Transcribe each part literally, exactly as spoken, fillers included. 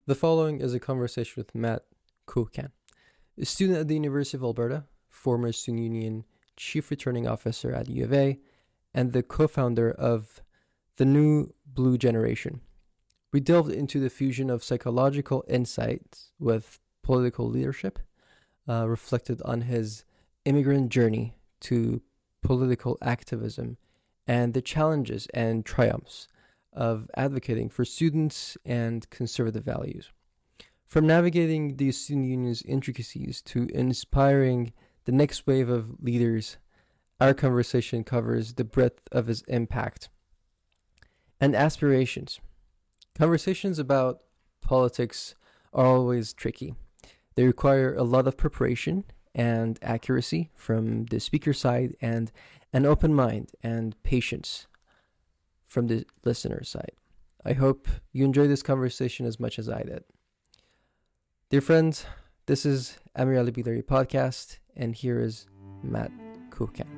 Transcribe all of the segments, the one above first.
The following is a conversation with Matt Kukan, a student at the University of Alberta, former Student Union Chief Returning Officer at U of A, and the co-founder of the New Blue Generation. We delved into the fusion of psychological insights with political leadership, uh, reflected on his immigrant journey to political activism, and the challenges and triumphs of advocating for students and conservative values. From navigating the student union's intricacies to inspiring the next wave of leaders, our conversation covers the breadth of his impact and aspirations. Conversations about politics are always tricky. They require a lot of preparation and accuracy from the speaker side and an open mind and patience from the listener side. I hope you enjoy this conversation as much as I did. Dear friends, this is Amirali Bilari Podcast, and here is Matt Kukan.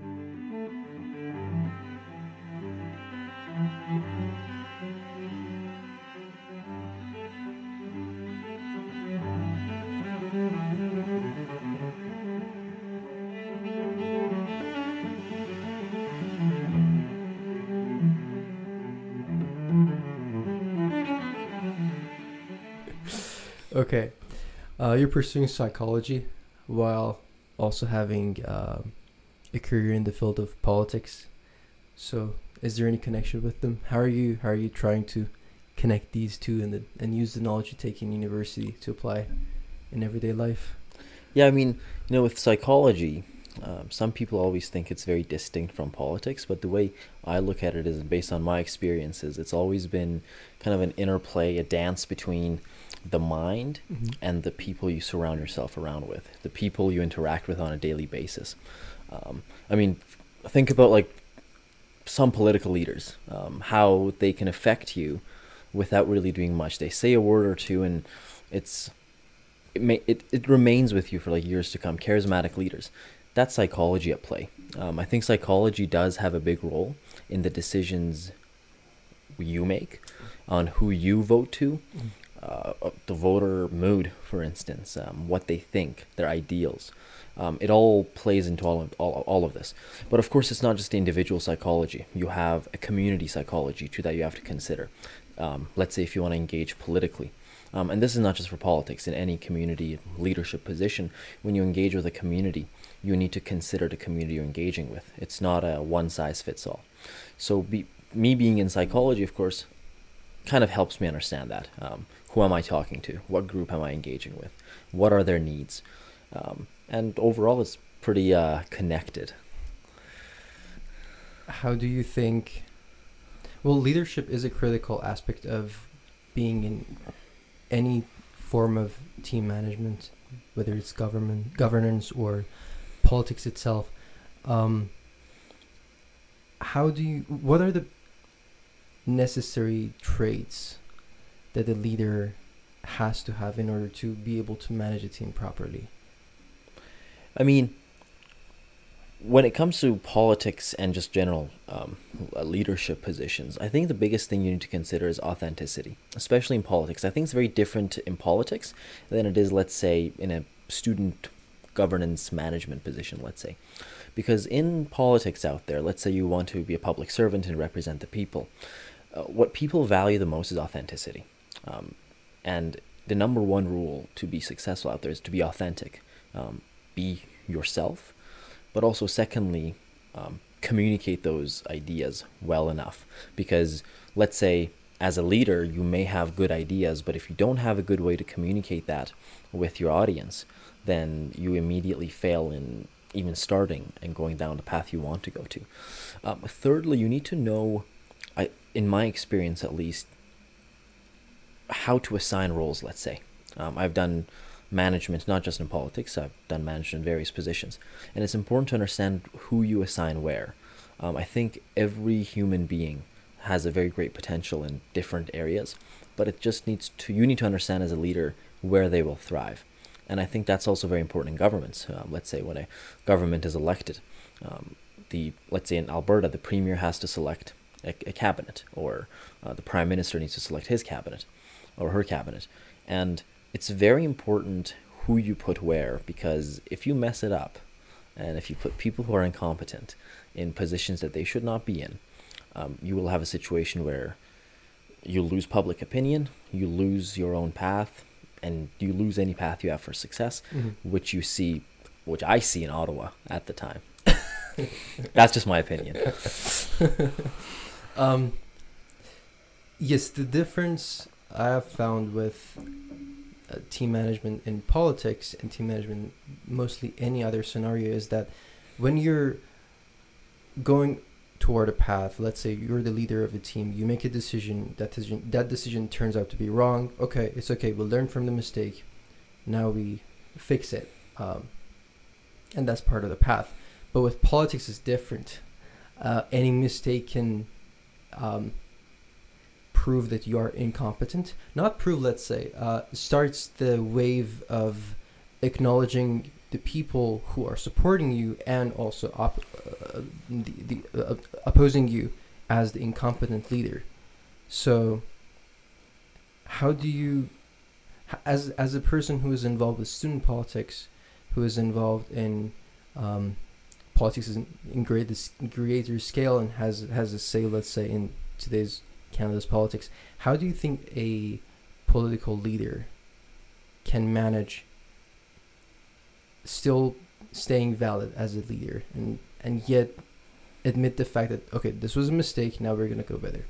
Okay, uh, you're pursuing psychology while also having uh, a career in the field of politics. So, is there any connection with them? How are you? How are you trying to connect these two and the, and use the knowledge you take in university to apply in everyday life? Yeah, I mean, you know, with psychology, um, some people always think it's very distinct from politics, but the way I look at it is based on my experiences. It's always been kind of an interplay, a dance between the mind mm-hmm. and the people you surround yourself around with, the people you interact with on a daily basis. Um, I mean, think about like some political leaders, um, how they can affect you without really doing much. They say a word or two, and it's it may it, it remains with you for like years to come. Charismatic leaders, that's psychology at play. Um, I think psychology does have a big role in the decisions you make on who you vote to. Mm-hmm. Uh, the voter mood, for instance, um, what they think, their ideals. Um, it all plays into all of, all, all of this. But of course, it's not just individual psychology. You have a community psychology too that you have to consider. Um, let's say if you want to engage politically. Um, and this is not just for politics. In any community leadership position, when you engage with a community, you need to consider the community you're engaging with. It's not a one-size-fits-all. So be, me being in psychology, of course, kind of helps me understand that. Um, who am I talking to? What group am I engaging with? What are their needs? Um, and overall, it's pretty uh, connected. How do you think... Well, leadership is a critical aspect of being in any form of team management, whether it's government, governance or politics itself. Um, how do you... What are the necessary traits that the leader has to have in order to be able to manage a team properly? I mean, when it comes to politics and just general um, leadership positions, I think the biggest thing you need to consider is authenticity, especially in politics. I think it's very different in politics than it is, let's say, in a student governance management position, let's say. Because in politics out there, let's say you want to be a public servant and represent the people, uh, what people value the most is authenticity. Um, and the number one rule to be successful out there is to be authentic, um, be yourself, but also secondly, um, communicate those ideas well enough. Because let's say as a leader, you may have good ideas, but if you don't have a good way to communicate that with your audience, then you immediately fail in even starting and going down the path you want to go to. Um, thirdly, you need to know, I, in my experience at least, how to assign roles, let's say. Um, I've done management, not just in politics, I've done management in various positions. And it's important to understand who you assign where. Um, I think every human being has a very great potential in different areas, but it just needs to, you need to understand as a leader where they will thrive. And I think that's also very important in governments. Um, let's say when a government is elected, um, the let's say in Alberta, the premier has to select a, a cabinet, or uh, the prime minister needs to select his cabinet or her cabinet. And it's very important who you put where, because if you mess it up, and if you put people who are incompetent in positions that they should not be in, um, you will have a situation where you lose public opinion, you lose your own path, and you lose any path you have for success, Mm-hmm. which you see, which I see in Ottawa at the time. That's just my opinion. um, yes, the difference I have found with uh, team management in politics and team management, mostly any other scenario, is that when you're going toward a path, let's say you're the leader of a team, you make a decision, that decision, that decision turns out to be wrong. Okay, it's okay. We'll learn from the mistake. Now we fix it. Um, and that's part of the path. But with politics, it's different. Uh, any mistake can um, prove that you are incompetent. Not prove, let's say, uh, starts the wave of acknowledging the people who are supporting you and also op- uh, the, the uh, opposing you as the incompetent leader. So, how do you, as as a person who is involved with student politics, who is involved in um, politics in, in greater, greater scale and has has a say, let's say, in today's Canada's politics, how do you think a political leader can manage still staying valid as a leader and and yet admit the fact that, okay, this was a mistake, now we're gonna go better?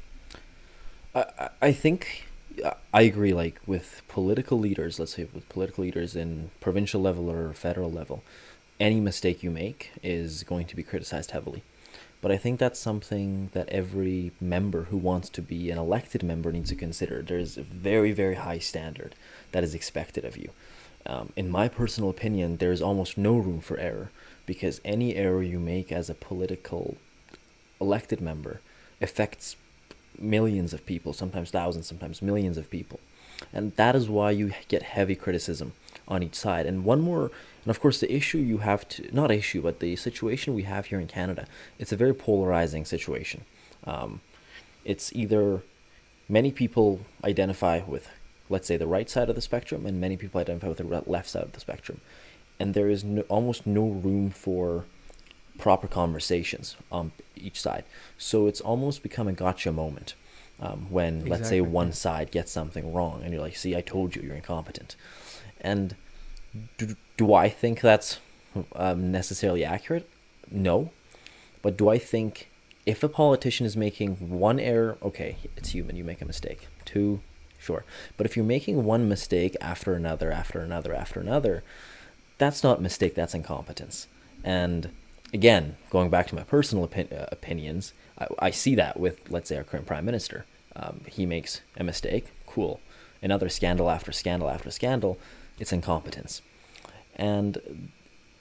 I I think I agree. Like with political leaders, let's say with political leaders in provincial level or federal level, any mistake you make is going to be criticized heavily. But I think that's something that every member who wants to be an elected member needs to consider. There's a very, very high standard that is expected of you. Um, in my personal opinion, there's almost no room for error, because any error you make as a political elected member affects millions of people, sometimes thousands, sometimes millions of people. And that is why you get heavy criticism on each side. And one more, and of course the issue you have to, not issue, but the situation we have here in Canada, it's a very polarizing situation. Um, it's either many people identify with, let's say, the right side of the spectrum, and many people identify with the left side of the spectrum. And there is no, almost no room for proper conversations on each side. So it's almost become a gotcha moment. Um, when, exactly. let's say, one side gets something wrong, and you're like, see, I told you, you're incompetent. And do, do I think that's um, necessarily accurate? No. But do I think if a politician is making one error, okay, it's human, you make a mistake. Two, sure. But if you're making one mistake after another, after another, after another, that's not mistake, that's incompetence. And again, going back to my personal opi- uh, opinions, I, I see that with, let's say, our current prime minister. Um, he makes a mistake, cool. Another scandal after scandal after scandal, it's incompetence. And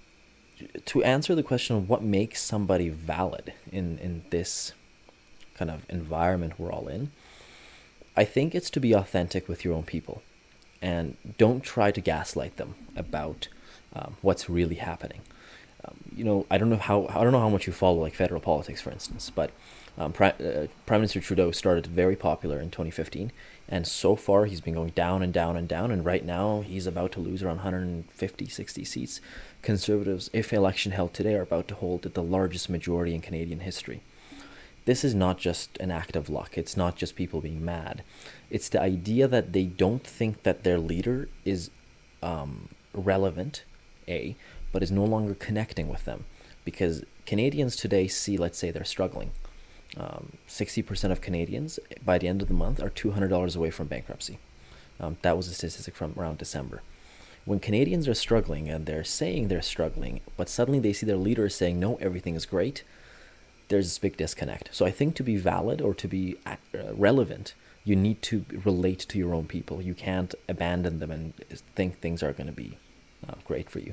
to answer the question of what makes somebody valid in, in this kind of environment we're all in, I think it's to be authentic with your own people. And don't try to gaslight them about um, what's really happening. Um, you know, I don't know how I don't know how much you follow like federal politics, for instance, but um, Prime, uh, Prime Minister Trudeau started very popular in twenty fifteen, and so far he's been going down and down and down, and right now he's about to lose around one hundred fifty, sixty seats. Conservatives, if election held today, are about to hold the largest majority in Canadian history. This is not just an act of luck. It's not just people being mad. It's the idea that they don't think that their leader is um, relevant, A, but is no longer connecting with them. Because Canadians today see, let's say, they're struggling. Um, sixty percent of Canadians, by the end of the month, are two hundred dollars away from bankruptcy. Um, that was a statistic from around December. When Canadians are struggling, and they're saying they're struggling, but suddenly they see their leader saying, no, everything is great, there's this big disconnect. So I think to be valid or to be uh, relevant, you need to relate to your own people. You can't abandon them and think things are going to be uh, great for you.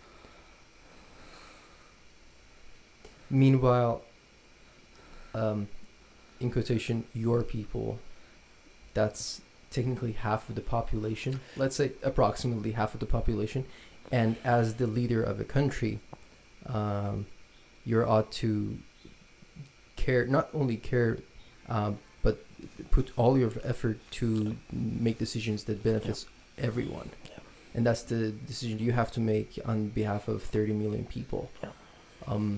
Meanwhile, um, in quotation, your people, that's technically half of the population, let's say approximately half of the population, and as the leader of a country, um, you ought to care, not only care, um, but put all your effort to make decisions that benefits everyone. Yeah. And that's the decision you have to make on behalf of thirty million people. Yeah. Um,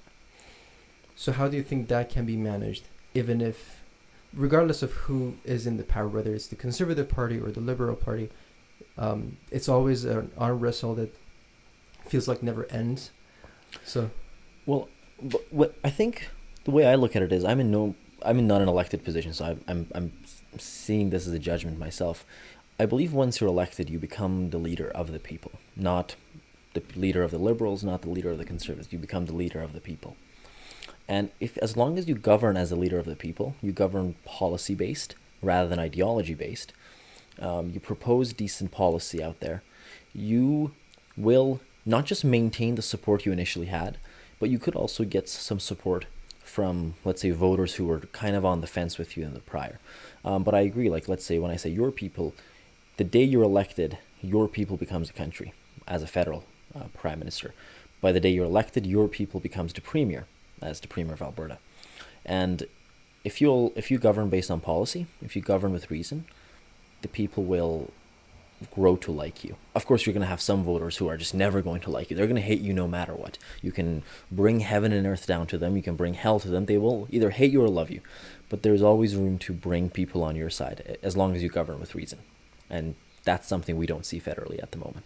so how do you think that can be managed, even if, regardless of who is in the power, whether it's the Conservative Party or the Liberal Party, um, it's always an arm wrestle that feels like never ends. So, well, but what I think the way I look at it is, I'm in no, I'm in not an elected position, so I'm, I'm, I'm seeing this as a judgment myself. I believe once you're elected, you become the leader of the people, not the leader of the Liberals, not the leader of the Conservatives. You become the leader of the people. And if, as long as you govern as a leader of the people, you govern policy-based rather than ideology-based, um, you propose decent policy out there, you will not just maintain the support you initially had, but you could also get some support from, let's say, voters who were kind of on the fence with you in the prior. Um, but I agree, like, let's say when I say your people, the day you're elected, your people becomes a country as a federal uh, prime minister. By the day you're elected, your people becomes the premier as the premier of Alberta. And if you'll if you govern based on policy, if you govern with reason, the people will grow to like you. Of course, you're going to have some voters who are just never going to like you. They're going to hate you no matter what. You can bring heaven and earth down to them. You can bring hell to them. They will either hate you or love you. But there's always room to bring people on your side as long as you govern with reason. And that's something we don't see federally at the moment.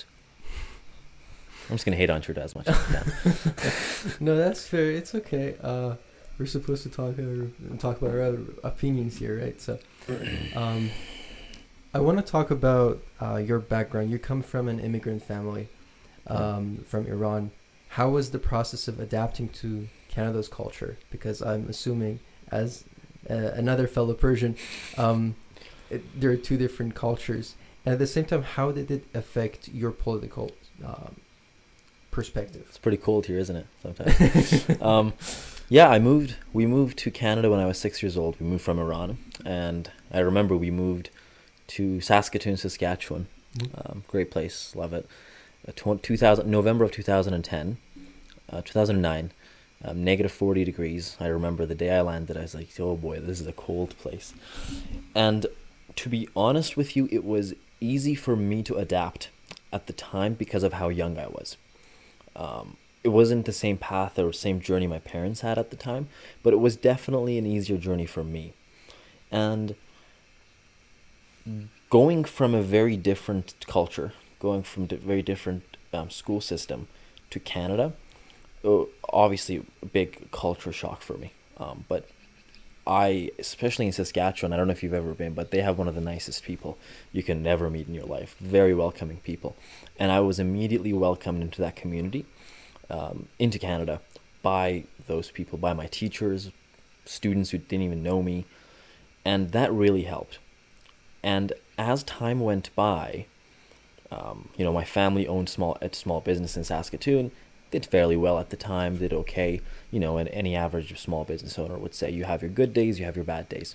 I'm just going to hate on Trudeau as much as I can. No, that's fair. It's okay. Uh, we're supposed to talk uh, talk about our other opinions here, right? So, um, I want to talk about uh, your background. You come from an immigrant family um, from Iran. How was the process of adapting to Canada's culture? Because I'm assuming, as uh, another fellow Persian, um, it, there are two different cultures. And at the same time, how did it affect your political um, perspective? It's pretty cold here, isn't it? Sometimes. um, yeah, I moved. We moved to Canada when I was six years old. We moved from Iran, and I remember we moved to Saskatoon, Saskatchewan. Mm-hmm. Um, great place, love it. Uh, tw- two thousand November of two thousand ten, uh, two thousand nine, um, negative forty degrees. I remember the day I landed. I was like, oh boy, this is a cold place. And to be honest with you, it was easy for me to adapt at the time because of how young I was. Um, it wasn't the same path or same journey my parents had at the time, but it was definitely an easier journey for me. And going from a very different culture, going from a very different um, school system to Canada, obviously a big culture shock for me. Um, but I, especially in Saskatchewan, I don't know if you've ever been, but they have one of the nicest people you can ever meet in your life. Very welcoming people. And I was immediately welcomed into that community, um, into Canada, by those people, by my teachers, students who didn't even know me. And that really helped. And as time went by, um, you know, my family owned small a small business in Saskatoon, did fairly well at the time, did okay, you know, and any average small business owner would say you have your good days, you have your bad days.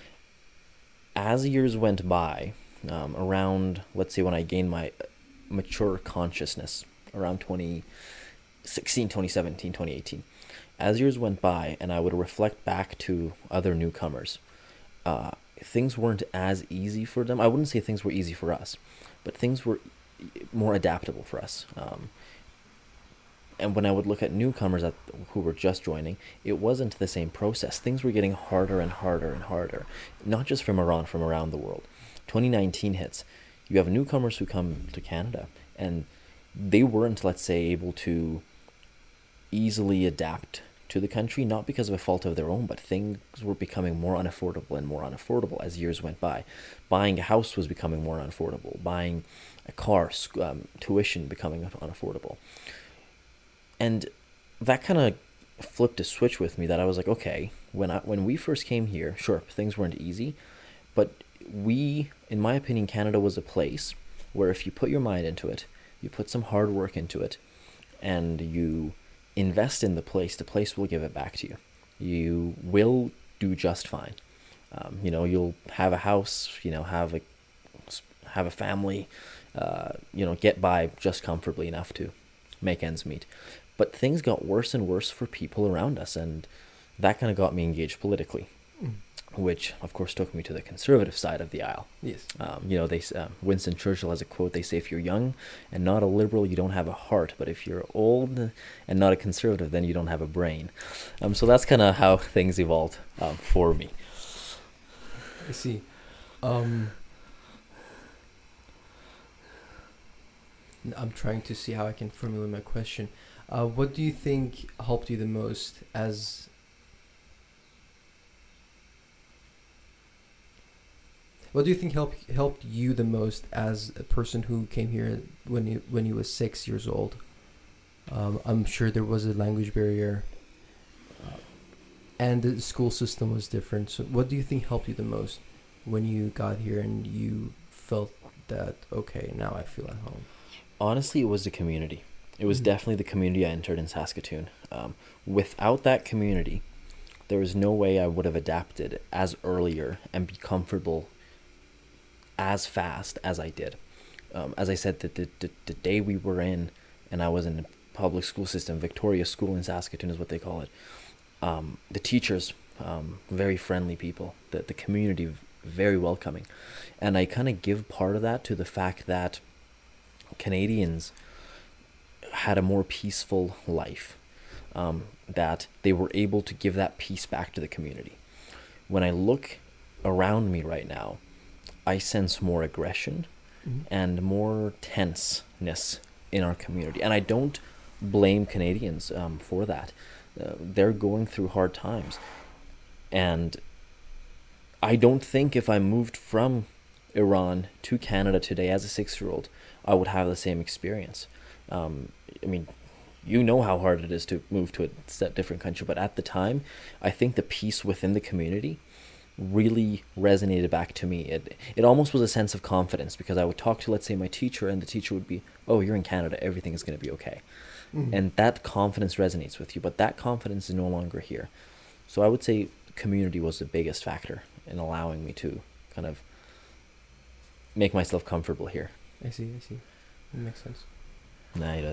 As years went by, um, around, let's say when I gained my mature consciousness, around twenty sixteen, twenty seventeen, twenty eighteen, as years went by and I would reflect back to other newcomers, uh, things weren't as easy for them. I wouldn't say things were easy for us, but things were more adaptable for us. Um, and when I would look at newcomers at, who were just joining, it wasn't the same process. Things were getting harder and harder and harder, not just from Iran, from around the world. twenty nineteen hits. You have newcomers who come to Canada, and they weren't, let's say, able to easily adapt to the country, not because of a fault of their own, but things were becoming more unaffordable and more unaffordable as years went by. Buying a house was becoming more unaffordable. Buying a car, um, tuition becoming unaffordable. And that kind of flipped a switch with me that I was like, okay, when I when we first came here, sure, things weren't easy, but we, in my opinion, Canada was a place where if you put your mind into it, you put some hard work into it, and you invest in the place, the place will give it back to you. You will do just fine. Um, you know, you'll have a house, you know, have a have a family, uh, you know, get by just comfortably enough to make ends meet. But things got worse and worse for people around us, and that kind of got me engaged politically. Mm. which of course took me to the conservative side of the aisle. Yes. Um, you know, they uh, Winston Churchill has a quote. They say, "If you're young and not a liberal, you don't have a heart. But if you're old and not a conservative, then you don't have a brain." Um, so that's kind of how things evolved um, for me. I see. Um, I'm trying to see how I can formulate my question. Uh, what do you think helped you the most as What do you think helped helped you the most as a person who came here when you when you was six years old? Um, I'm sure there was a language barrier, uh, and the school system was different. So, what do you think helped you the most when you got here and you felt that okay, now I feel at home? Honestly, it was the community. It was Mhm. definitely the community I entered in Saskatoon. Um, without that community, there was no way I would have adapted as earlier and be comfortable as fast as I did. Um, as I said, the, the, the, the day we were in, and I was in the public school system, Victoria School in Saskatoon is what they call it. Um, the teachers, um, very friendly people. The, the community, very welcoming. And I kind of give part of that to the fact that Canadians had a more peaceful life. Um, that they were able to give that peace back to the community. When I look around me right now, I sense more aggression Mhm. and more tenseness in our community. And I don't blame Canadians um, for that. Uh, they're going through hard times. And I don't think if I moved from Iran to Canada today as a six-year-old, I would have the same experience. Um, I mean, you know how hard it is to move to a set different country, but at the time, I think the peace within the community really resonated back to me. It it almost was a sense of confidence because I would talk to, let's say, my teacher, and the teacher would be, "Oh, you're in Canada, everything is going to be okay." Mhm. And that confidence resonates with you, but that confidence is no longer here. So I would say community was the biggest factor in allowing me to kind of make myself comfortable here. I see. I see. That makes sense. Nah,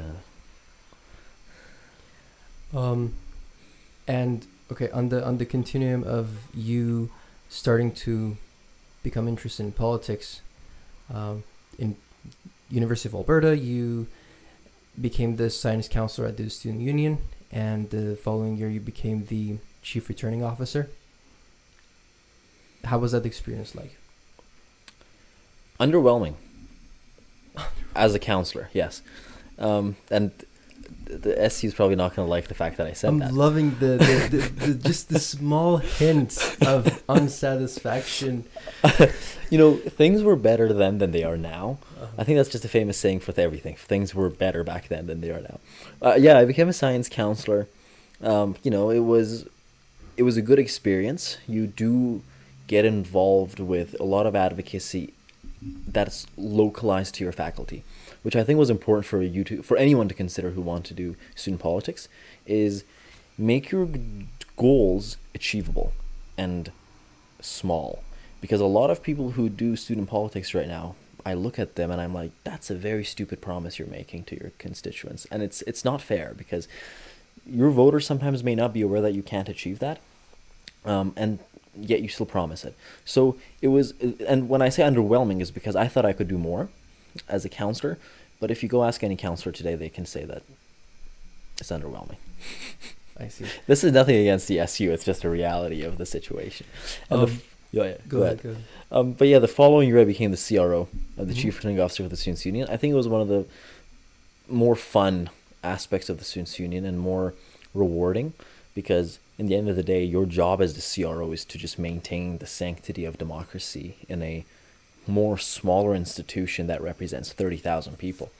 uh, Um, and okay, on the on the continuum of you starting to become interested in politics, um, in University of Alberta, you became the science counselor at the student union, and the following year you became the chief returning officer. How was that experience like? underwhelming as a counselor, yes. Um, and the S U is probably not going to like the fact that I said I'm that. loving the, the, the, the just the small hints of unsatisfaction. You know, things were better then than they are now. Uh-huh. I think that's just a famous saying for everything. Things were better back then than they are now. Uh, yeah, I became a science counselor. Um, you know, it was it was a good experience. You do get involved with a lot of advocacy that's localized to your faculty, which I think was important for you to, for anyone to consider who want to do student politics, is make your goals achievable and small. Because a lot of people who do student politics right now, I look at them and I'm like, that's a very stupid promise you're making to your constituents. And it's it's not fair because your voters sometimes may not be aware that you can't achieve that. Um, and yet you still promise it. So it was, and when I say underwhelming is because I thought I could do more as a counselor, but if you go ask any counselor today, they can say that it's underwhelming. I see. This is nothing against the S U, it's just a reality of the situation. And Um, the, yeah, yeah, Go, ahead, go ahead. Um, but yeah, the following year I became the C R O, uh, the Mhm. Chief Returning Officer for the Students' Union. I think it was one of the more fun aspects of the Students' Union and more rewarding because in the end of the day, your job as the C R O is to just maintain the sanctity of democracy in a more smaller institution that represents thirty thousand people.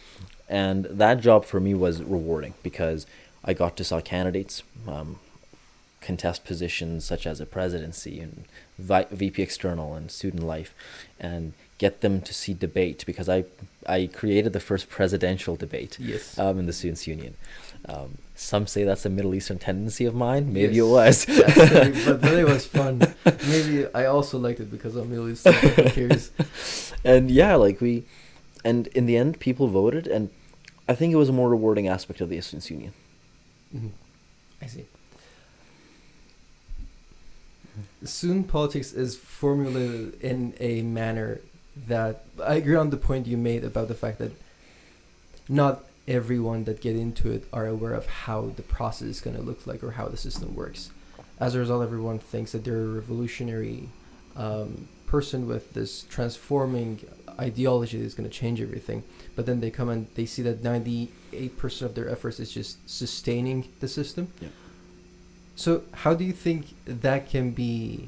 And that job for me was rewarding because I got to saw candidates um, contest positions such as a presidency and V P external and student life and get them to see debate because I I created the first presidential debate Yes. um, in the Students' Union. Um, some say that's a Middle Eastern tendency of mine. Maybe Yes. it was. That's very, but, but it was fun. Maybe I also liked it because I'm Middle Eastern. Who cares? And yeah, like we, and in the end, people voted, and I think it was a more rewarding aspect of the Students' Union. Mhm. I see. student politics is formulated in a manner that I agree on the point you made about the fact that not everyone that get into it are aware of how the process is going to look like or how the system works. As a result, everyone thinks that they're a revolutionary um, person with this transforming ideology that's going to change everything. But then they come and they see that ninety-eight percent of their efforts is just sustaining the system. Yeah. So how do you think that can be,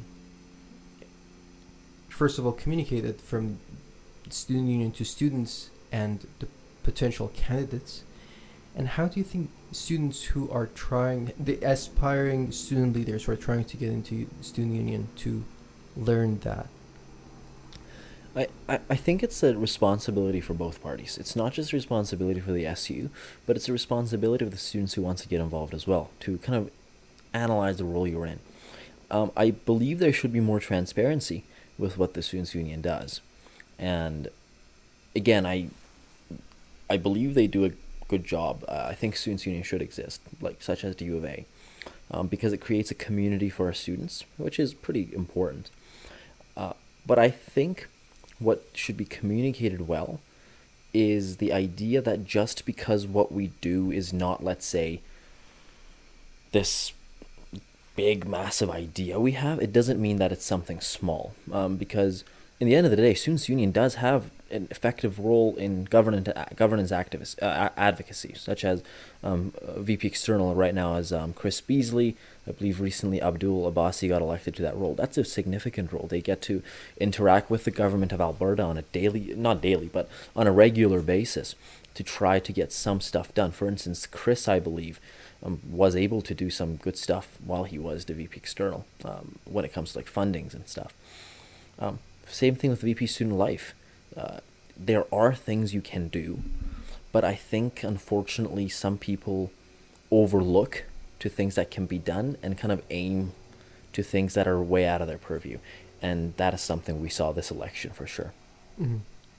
first of all, communicated from student union to students and the potential candidates? And how do you think students who are trying, the aspiring student leaders who are trying to get into student union to learn that? I, I, I think it's a responsibility for both parties. It's not just a responsibility for the S U, but it's a responsibility of the students who want to get involved as well, to kind of analyze the role you're in. Um, I believe there should be more transparency with what the Students' Union does. And again, I I believe they do a good job. Uh, I think Students' Union should exist, like such as the U of A, um, because it creates a community for our students, which is pretty important. Uh, but I think what should be communicated well is the idea that just because what we do is not, let's say, this big, massive idea we have, it doesn't mean that it's something small. Um, because in the end of the day, Students' Union does have an effective role in governance, governance activist, uh, advocacy, such as um, V P External right now is um, Chris Beasley. I believe recently Abdul Abbasi got elected to that role. That's a significant role. They get to interact with the government of Alberta on a daily, not daily, but on a regular basis to try to get some stuff done. For instance, Chris, I believe, um, was able to do some good stuff while he was the V P External um, when it comes to like fundings and stuff. Um, same thing with V P Student Life. Uh, there are things you can do, but I think unfortunately some people overlook to things that can be done and kind of aim to things that are way out of their purview, and that is something we saw this election for sure. Mm-hmm.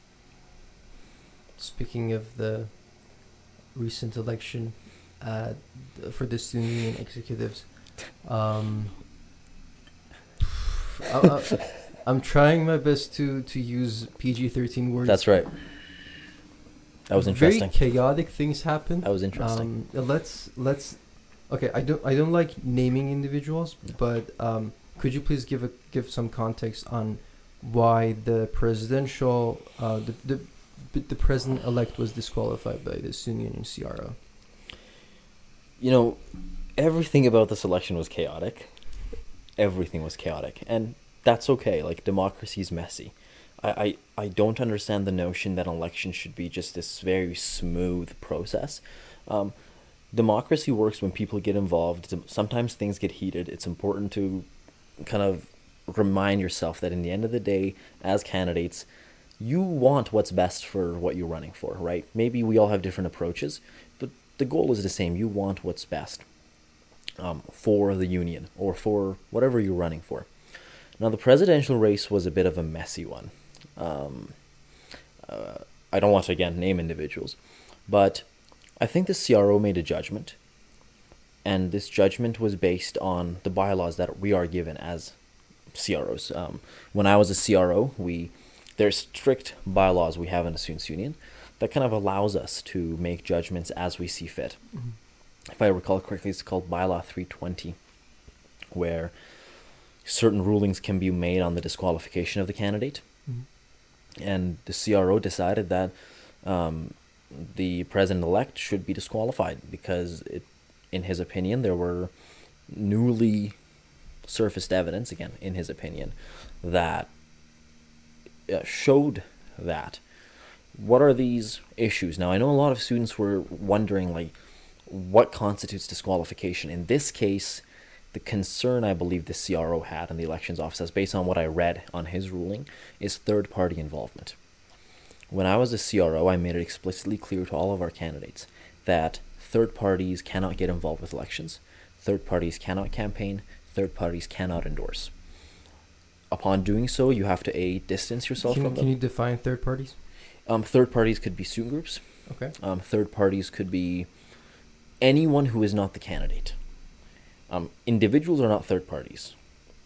Speaking of the recent election uh, for the student union executives, um, I, I, I'm trying my best to, to use P G thirteen words. That's right. That was interesting. Very chaotic things happen. That was interesting. Um, let's let's. Okay, I don't I don't like naming individuals, No. but um, could you please give a give some context on why the presidential uh, the the the president elect was disqualified by the student union C R O? You know, everything about this election was chaotic. Everything was chaotic, and that's okay. Like, democracy is messy. I, I, I don't understand the notion that an election should be just this very smooth process. Um, democracy works when people get involved. Sometimes things get heated. It's important to kind of remind yourself that in the end of the day, as candidates, you want what's best for what you're running for, right? Maybe we all have different approaches, but the goal is the same. You want what's best um, for the union or for whatever you're running for. Now, the presidential race was a bit of a messy one. Um, uh, I don't want to, again, name individuals, but I think the C R O made a judgment, and this judgment was based on the bylaws that we are given as C R Os. Um, when I was a C R O, we there's strict bylaws we have in the Students' Union that kind of allows us to make judgments as we see fit. Mm-hmm. If I recall correctly, it's called Bylaw three twenty, where certain rulings can be made on the disqualification of the candidate. Mm-hmm. And the C R O decided that um, the president-elect should be disqualified because, it, in his opinion, there were newly surfaced evidence, again, in his opinion, that uh, showed that. What are these issues? Now, I know a lot of students were wondering, like, what constitutes disqualification? In this case, the concern I believe the C R O had in the elections office, based on what I read on his ruling, is third-party involvement. When I was a C R O, I made it explicitly clear to all of our candidates that third parties cannot get involved with elections, third parties cannot campaign, third parties cannot endorse. Upon doing so, you have to A, distance yourself can, from can them. Can you define third parties? Um, third parties could be student groups. Okay. Um, third parties could be anyone who is not the candidate. Um, individuals are not third parties.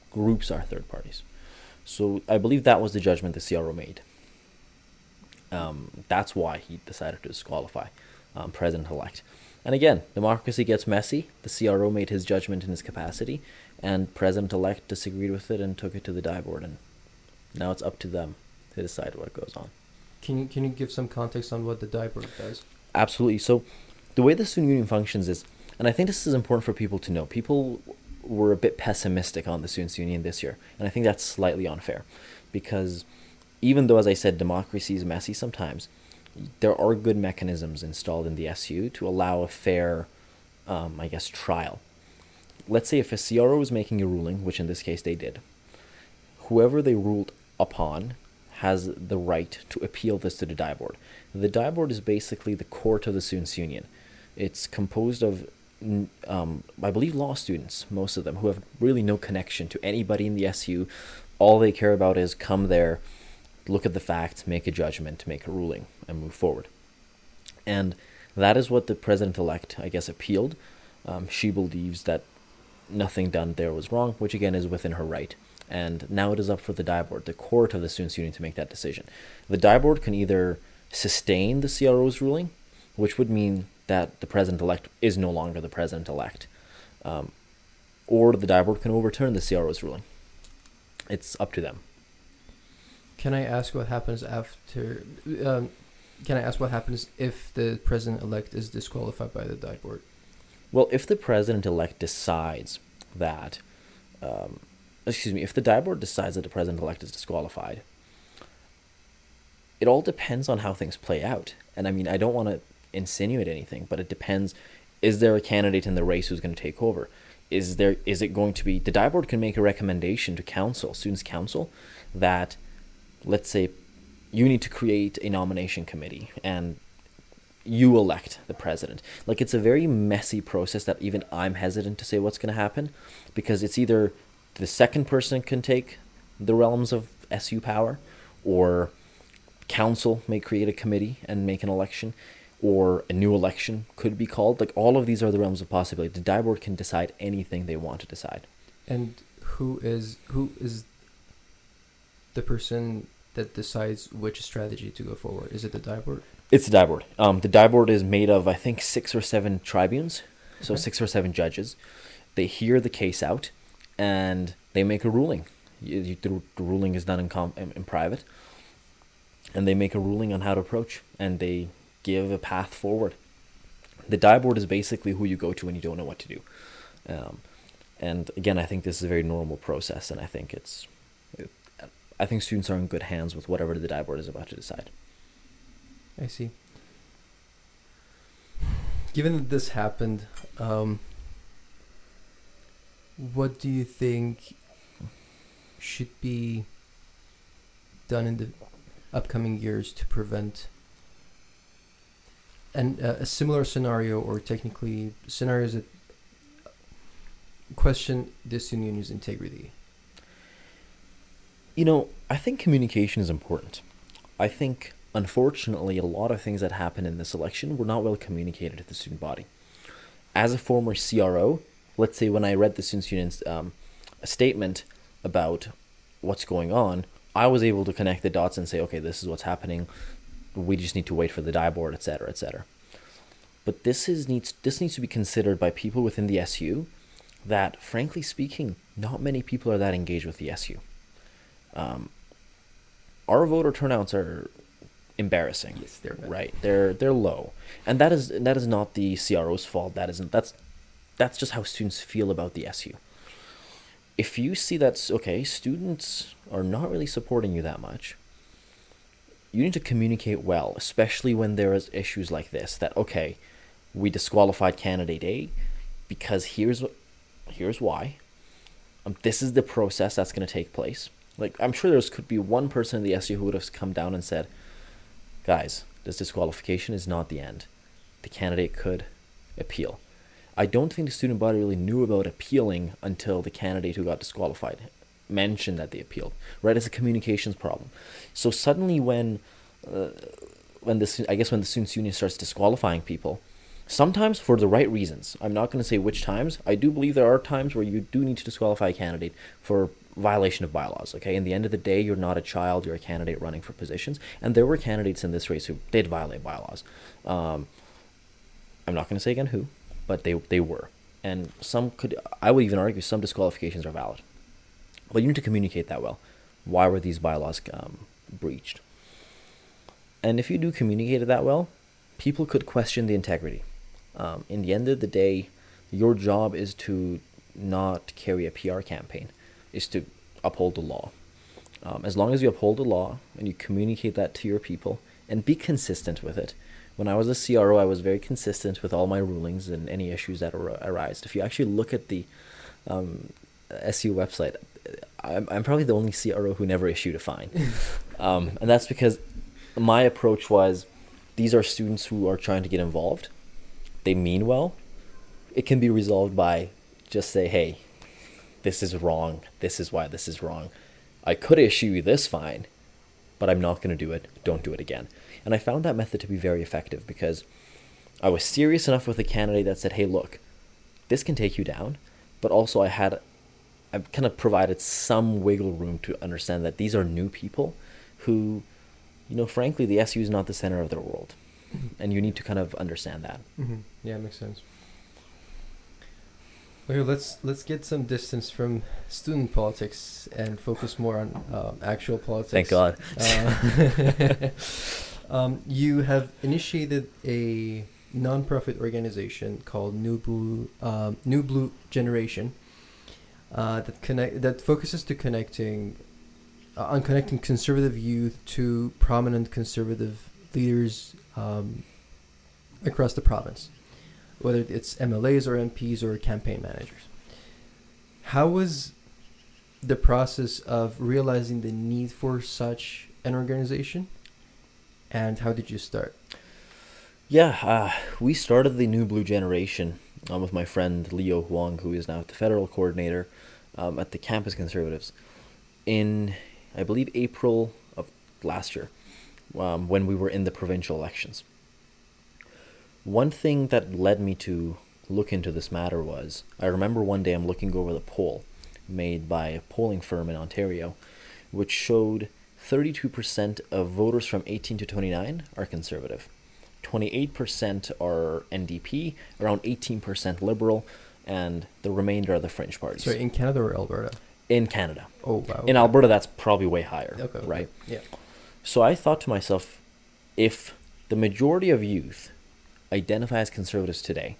groups are third parties. So I believe that was the judgment the C R O made. Um, that's why he decided to disqualify um, President-elect. And again, democracy gets messy. The C R O made his judgment in his capacity, and President-elect disagreed with it and took it to the D I board, and now it's up to them to decide what goes on. Can you can you give some context on what the D I board does? Absolutely. So the way the student union functions is, and I think this is important for people to know, people were a bit pessimistic on the students' union this year, and I think that's slightly unfair, because even though, as I said, democracy is messy sometimes, there are good mechanisms installed in the S U to allow a fair, um, I guess, trial. Let's say if a C R O is making a ruling, which in this case they did, whoever they ruled upon has the right to appeal this to the D I board. The D I board is basically the court of the students' union. It's composed of, um, I believe, law students, most of them, who have really no connection to anybody in the S U. All they care about is come there, look at the facts, make a judgment, make a ruling, and move forward. And that is what the president-elect, I guess, appealed. Um, she believes that nothing done there was wrong, which again is within her right. And now it is up for the D I board, the court of the students' union, to make that decision. The D I board can either sustain the C R O's ruling, which would mean that the president-elect is no longer the president-elect, um, or the D I board can overturn the C R O's ruling. It's up to them. Can I ask what happens after? Um, can I ask what happens if the president-elect is disqualified by the D I board? Well, if the president-elect decides that, um, excuse me, if the D I board decides that the president-elect is disqualified, it all depends on how things play out. And I mean, I don't want to insinuate anything, but it depends. Is there a candidate in the race who's going to take over? Is there? Is it going to be, the D I board can make a recommendation to council, students' council, that, let's say, you need to create a nomination committee and you elect the president. Like, it's a very messy process that even I'm hesitant to say what's going to happen, because it's either the second person can take the realms of S U power, or council may create a committee and make an election, or a new election could be called. Like, all of these are the realms of possibility. The D I board can decide anything they want to decide. And who is who is the person that decides which strategy to go forward? Is it the D I board? It's the D I board. Um, the D I board is made of, I think, six or seven tribunes, so Okay. six or seven judges. They hear the case out, and they make a ruling. You, you, the, the ruling is done in, com- in, in private, and they make a ruling on how to approach, and they give a path forward. The D I board is basically who you go to when you don't know what to do. Um, and again, I think this is a very normal process, and I think it's, it, I think students are in good hands with whatever the D I board is about to decide. I see. Given that this happened, um, what do you think should be done in the upcoming years to prevent and uh, a similar scenario, or technically scenarios that question the student union's integrity? You know, I think communication is important. I think, unfortunately, a lot of things that happened in this election were not well communicated to the student body. As a former C R O, let's say when I read the Students' Union's um, a statement about what's going on, I was able to connect the dots and say, okay, this is what's happening. We just need to wait for the D I board, et cetera, et cetera. But this is needs this needs to be considered by people within the S U that, frankly speaking, not many people are that engaged with the S U. Um, our voter turnouts are embarrassing. Yes, they're bad. Right. They're they're low, and that is that is not the C R O's fault. That isn't. That's that's just how students feel about the S U. If you see that, okay, students are not really supporting you that much, you need to communicate well, especially when there is issues like this. That, okay, we disqualified candidate A because here's what, here's why. Um, this is the process that's going to take place. Like, I'm sure there could be one person in the S U who would have come down and said, guys, this disqualification is not the end. The candidate could appeal. I don't think the student body really knew about appealing until the candidate who got disqualified mentioned that they appealed. Right? It's a communications problem. So suddenly when, uh, when this, I guess when the students' union starts disqualifying people, Sometimes for the right reasons. I'm not going to say which times. I do believe there are times where you do need to disqualify a candidate for violation of bylaws, okay? In the end of the day, you're not a child, you're a candidate running for positions. And there were candidates in this race who did violate bylaws. Um, I'm not going to say again who, but they, they were. And some could, I would even argue some disqualifications are valid. But you need to communicate that well. Why were these bylaws um, breached? And if you do communicate it that well, people could question the integrity. Um, in the end of the day, your job is to not carry a P R campaign, is to uphold the law. Um, as long as you uphold the law and you communicate that to your people and be consistent with it. When I was a C R O, I was very consistent with all my rulings and any issues that ar- arise. If you actually look at the um, S U website, I'm, I'm probably the only C R O who never issued a fine. um, and that's because my approach was, these are students who are trying to get involved. They mean well. It can be resolved by just say, hey, this is wrong. This is why this is wrong. I could issue you this fine, but I'm not going to do it. Don't do it again. And I found that method to be very effective because I was serious enough with a candidate that said, hey, look, this can take you down. But also I had, I kind of provided some wiggle room to understand that these are new people who, you know, frankly, the S U is not the center of their world. And you need to kind of understand that. Mm-hmm. Yeah, it makes sense. Okay, let's let's get some distance from student politics and focus more on uh, actual politics. Thank God. Uh, um, you have initiated a non-profit organization called New Blue um, New Blue Generation uh, that connect that focuses to connecting uh, on connecting conservative youth to prominent conservative leaders um, across the province, whether it's M L As or M Ps or campaign managers. How was the process of realizing the need for such an organization, and how did you start? Yeah, uh, we started the New Blue Generation um, with my friend Leo Huang, who is now the federal coordinator um, at the Campus Conservatives, in, I believe, April of last year, um, when we were in the provincial elections. One thing that led me to look into this matter was, I remember one day I'm looking over the poll made by a polling firm in Ontario, which showed thirty-two percent of voters from eighteen to twenty-nine are conservative. twenty-eight percent are N D P, around eighteen percent Liberal, and the remainder are the fringe parties. Sorry, in Canada or Alberta? In Canada. Oh, wow. In Alberta, that's probably way higher, okay, okay. right? Yeah. So I thought to myself, if the majority of youth identify as conservatives today,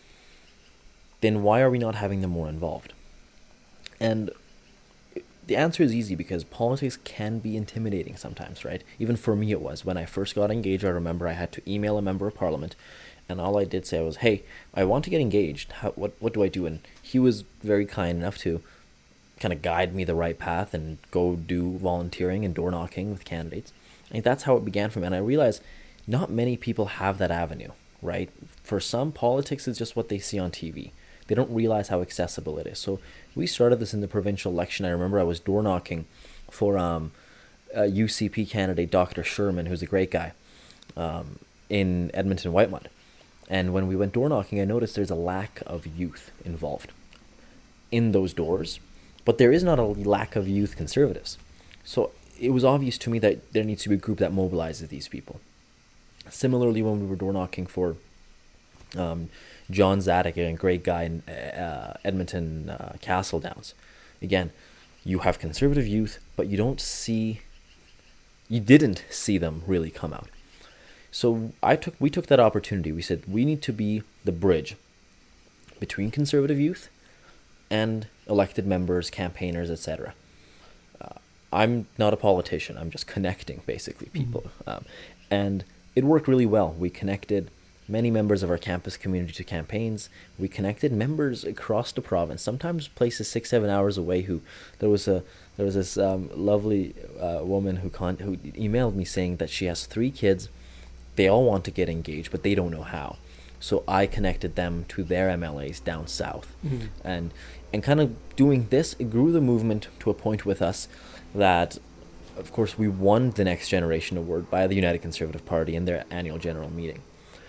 then why are we not having them more involved? And the answer is easy, because politics can be intimidating sometimes, right? Even for me it was. When I first got engaged, I remember I had to email a member of parliament, and all I did say was, hey, I want to get engaged. How, what, what do I do? And he was very kind enough to kind of guide me the right path and go do volunteering and door knocking with candidates. I think that's how it began for me. And I realized not many people have that avenue, right? For some, politics is just what they see on T V. They don't realize how accessible it is. So we started this in the provincial election. I remember I was door knocking for um, a U C P candidate, Doctor Sherman, who's a great guy, um, in Edmonton Whitemud. And when we went door knocking, I noticed there's a lack of youth involved in those doors, but there is not a lack of youth conservatives. So it was obvious to me that there needs to be a group that mobilizes these people. Similarly, when we were door knocking for um, John Zadek, a great guy in uh, Edmonton uh, Castle Downs, again, you have conservative youth, but you don't see, you didn't see them really come out. So I took, we took that opportunity. We said we need to be the bridge between conservative youth and elected members, campaigners, et cetera. Uh, I'm not a politician. I'm just connecting, basically, people. Mm-hmm. Um, and it worked really well. We connected many members of our campus community to campaigns. We connected members across the province, sometimes places six, seven hours away. Who there was a there was this um, lovely uh, woman who con- who emailed me saying that she has three kids. They all want to get engaged, but they don't know how. So I connected them to their M L As down south, mm-hmm. and and kind of doing this, it grew the movement to a point with us that, of course, we won the Next Generation Award by the United Conservative Party in their annual general meeting.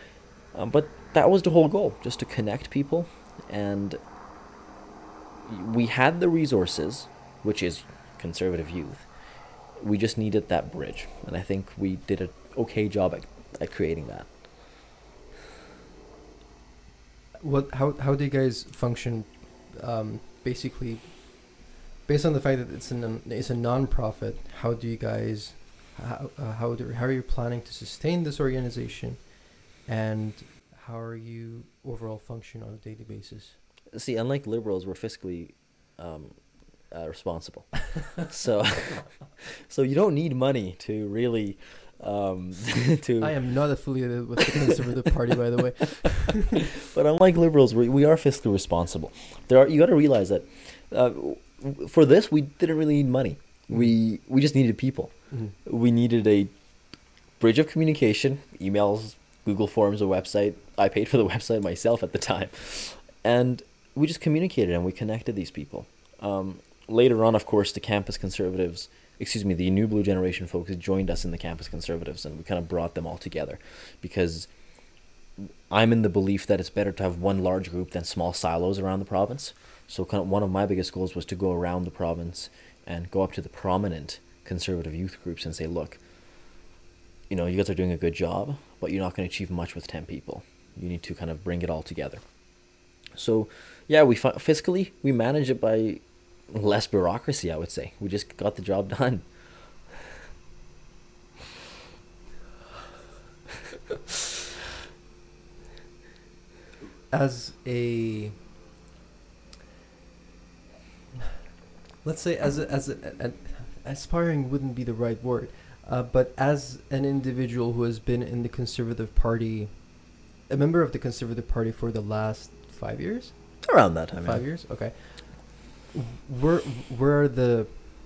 Um, but that was the whole goal, just to connect people. And we had the resources, which is conservative youth. We just needed that bridge. And I think we did an okay job at, at creating that. What? How? How do you guys function? Um, basically, based on the fact that it's an it's a non-profit, how do you guys, how uh, how do how are you planning to sustain this organization, and how are you overall function on a daily basis? See, unlike liberals, we're fiscally um, uh, responsible. so, so you don't need money to really. Um, to I am not affiliated with the Conservative Party, by the way. But unlike liberals, we we are fiscally responsible. There are you got to realize that uh, for this we didn't really need money. We we just needed people. Mm-hmm. We needed a bridge of communication, emails, Google Forms, a website. I paid for the website myself at the time, and we just communicated and we connected these people. Um, later on, of course, the campus conservatives. Excuse me, the New Blue Generation folks joined us in the campus conservatives, and we kind of brought them all together because I'm in the belief that it's better to have one large group than small silos around the province. So kind of one of my biggest goals was to go around the province and go up to the prominent conservative youth groups and say, look, you know, you guys are doing a good job, but you're not going to achieve much with ten people. You need to kind of bring it all together. So, yeah, we fiscally, we manage it by less bureaucracy, I would say. We just got the job done. As a, let's say, as a, as a, an aspiring wouldn't be the right word, uh, but as an individual who has been in the Conservative Party, a member of the Conservative Party for the last five years? Around that time, Five yeah. years? Okay. Where where are the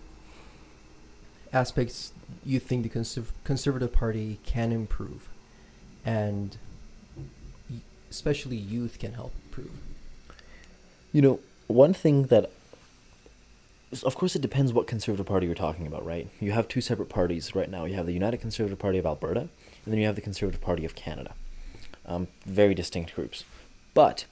aspects you think the conserv- Conservative Party can improve, and y- especially youth can help improve? You know, one thing that, of course, it depends what Conservative Party you're talking about, right? You have two separate parties right now. You have the United Conservative Party of Alberta, and then you have the Conservative Party of Canada. Um, very distinct groups. But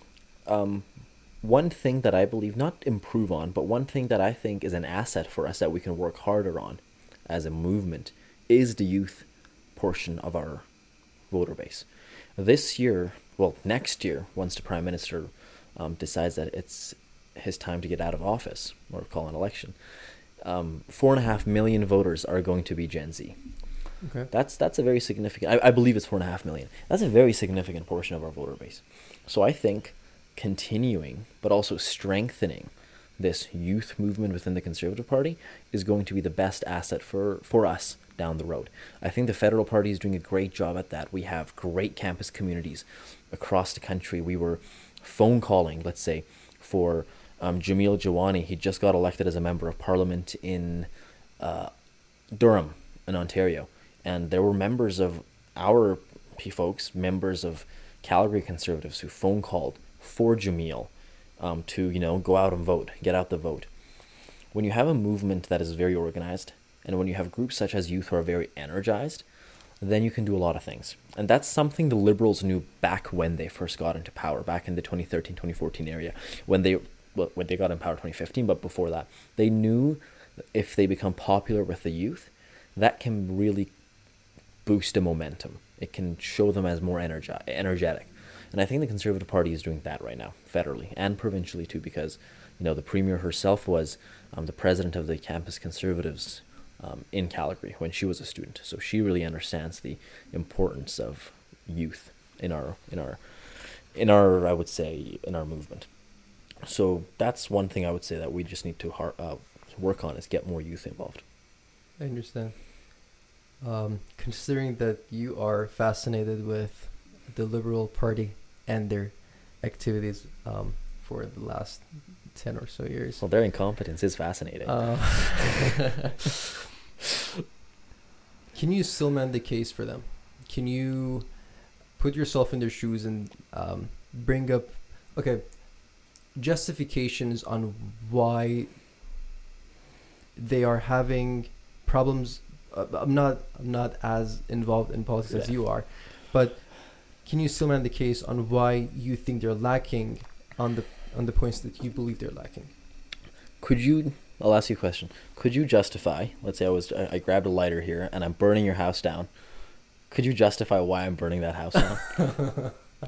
um, one thing that I believe, not improve on, but one thing that I think is an asset for us that we can work harder on as a movement is the youth portion of our voter base. This year, well, next year, once the Prime Minister um, decides that it's his time to get out of office or call an election, um, four and a half million voters are going to be Gen Z. Okay. That's that's a very significant, I, I believe it's four and a half million. That's a very significant portion of our voter base. So I think continuing, but also strengthening this youth movement within the Conservative Party is going to be the best asset for, for us down the road. I think the federal party is doing a great job at that. We have great campus communities across the country. We were phone calling, let's say, for um, Jamil Jawani. He just got elected as a member of parliament in uh, Durham in Ontario. And there were members of our P folks, members of Calgary Conservatives who phone called for Jamil um, to, you know, go out and vote, get out the vote. When you have a movement that is very organized, and when you have groups such as youth who are very energized, then you can do a lot of things. And that's something the Liberals knew back when they first got into power, back in the twenty thirteen twenty fourteen area, when they, well, when they got in power twenty fifteen, but before that. They knew if they become popular with the youth, that can really boost the momentum. It can show them as more energi- energetic. And I think the Conservative Party is doing that right now, federally and provincially too, because, you know, the Premier herself was um, the president of the Campus Conservatives um, in Calgary when she was a student. So she really understands the importance of youth in our, in our, in our, I would say, in our movement. So that's one thing I would say that we just need to har- uh, work on, is get more youth involved. I understand. Um, considering that you are fascinated with the Liberal Party and their activities um, for the last ten or so years. Well, their incompetence is fascinating. Uh, can you still mend the case for them? Can you put yourself in their shoes and um, bring up, okay, justifications on why they are having problems? Uh, I'm not I'm not as involved in politics Yeah. as you are, but can you still land the case on why you think they're lacking on the on the points that you believe they're lacking? Could you? I'll ask you a question. Could you justify? Let's say I was I, I grabbed a lighter here and I'm burning your house down. Could you justify why I'm burning that house down?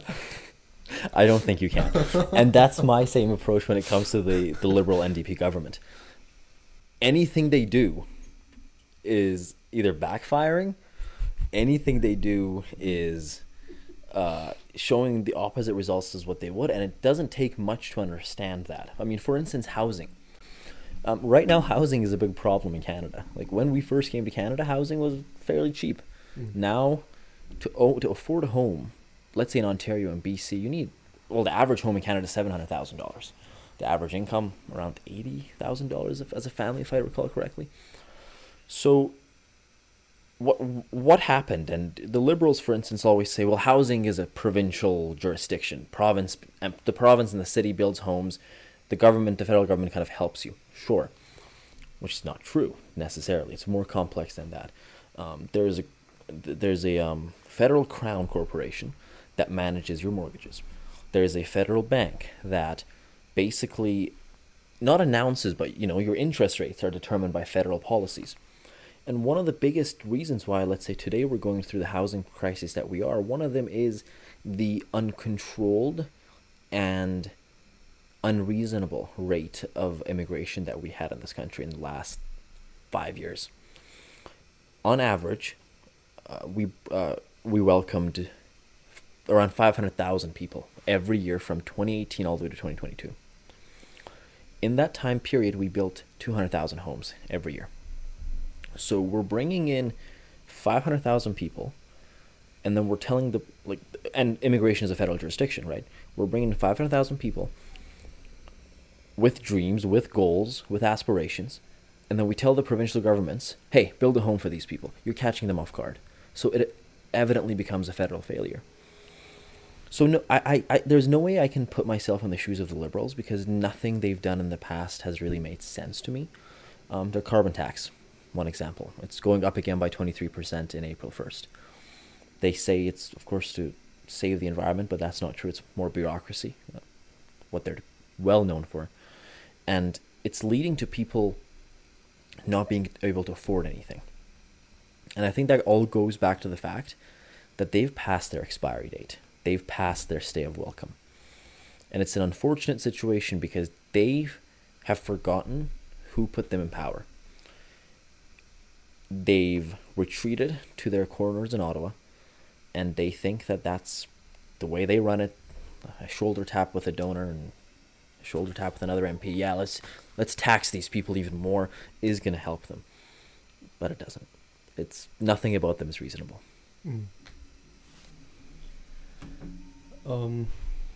I don't think you can. And that's my same approach when it comes to the, the Liberal N D P government. Anything they do is either backfiring, anything they do is uh, showing the opposite results as what they would, and it doesn't take much to understand that. I mean, for instance, housing. Um, right now, housing is a big problem in Canada. Like, when we first came to Canada, housing was fairly cheap. Mm. Now, to oh, to afford a home, let's say in Ontario and B C, you need, well, the average home in Canada is seven hundred thousand dollars. The average income, around eighty thousand dollars as a family, if I recall correctly. So, what what happened? And the Liberals, for instance, always say, well, housing is a provincial jurisdiction. Province, the province and the city builds homes. The government, the federal government kind of helps you. Sure. Which is not true, necessarily. It's more complex than that. Um, there's a, there's a um, federal crown corporation that manages your mortgages. There's a federal bank that basically not announces, but, you know, your interest rates are determined by federal policies. And one of the biggest reasons why, let's say today we're going through the housing crisis that we are, one of them is the uncontrolled and unreasonable rate of immigration that we had in this country in the last five years. On average, uh, we uh, we welcomed around five hundred thousand people every year from twenty eighteen all the way to twenty twenty-two. In that time period, we built two hundred thousand homes every year. So we're bringing in five hundred thousand people, and then we're telling the, like, and immigration is a federal jurisdiction, right? We're bringing in five hundred thousand people with dreams, with goals, with aspirations, and then we tell the provincial governments, hey, build a home for these people. You're catching them off guard. So it evidently becomes a federal failure. So no, I, I, I, there's no way I can put myself in the shoes of the Liberals, because nothing they've done in the past has really made sense to me. Um, their carbon tax, one example. It's going up again by twenty-three percent in April first. They say it's, of course, to save the environment, but that's not true. It's more bureaucracy, what they're well known for. And it's leading to people not being able to afford anything. And I think that all goes back to the fact that they've passed their expiry date. They've passed their stay of welcome. And it's an unfortunate situation because they have forgotten who put them in power. They've retreated to their corners in Ottawa, and they think that that's the way they run it. A shoulder tap with a donor and a shoulder tap with another M P. Yeah, let's let's tax these people even more is going to help them. But it doesn't. It's nothing about them is reasonable. Mm. Um,